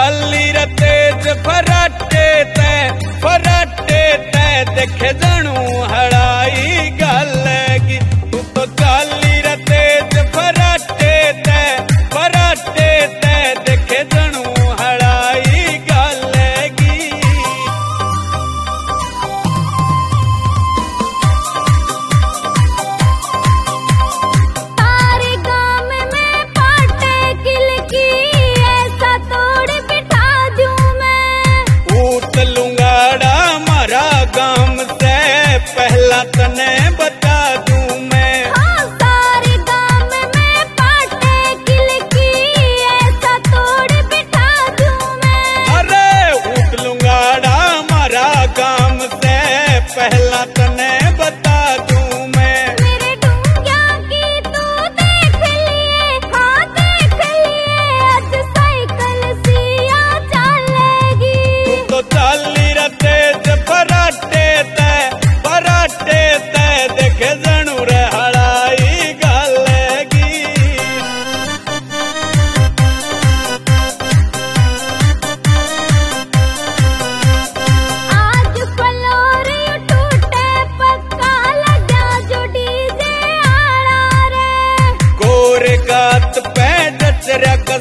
चाली रे तेज फराटे ते देखे जनू हड़ाई गलगी। तू तो चाली रे तेज फराटे ते देखे जनू हड़ाई गलगी। तारे गाँव में पाटे किलकी ऐसा तोड़ बिठा दूं मैं। ऊट लुंगाड़ा मारा गांव से पहला तने बता दूं मैं। हाँ, सारे गाँव में पाटे किलकी ऐसा तोड़ बिठा दूं मैं। अरे ऊट लुंगाड़ा मारा गांव से पहला तने बता दूं मैं। मेरे डूंगिया की तू देख लिए, हाँ देख लिए, आज साइकिल सिया चलेगी। तू तो चाली रे तेज फराटे ते देखे जनू रे हड़ाई गलगी। आज फ्लोर टूटे पक्का लगा जो डीजे आड़ा रे। गोरे गात पे जचरा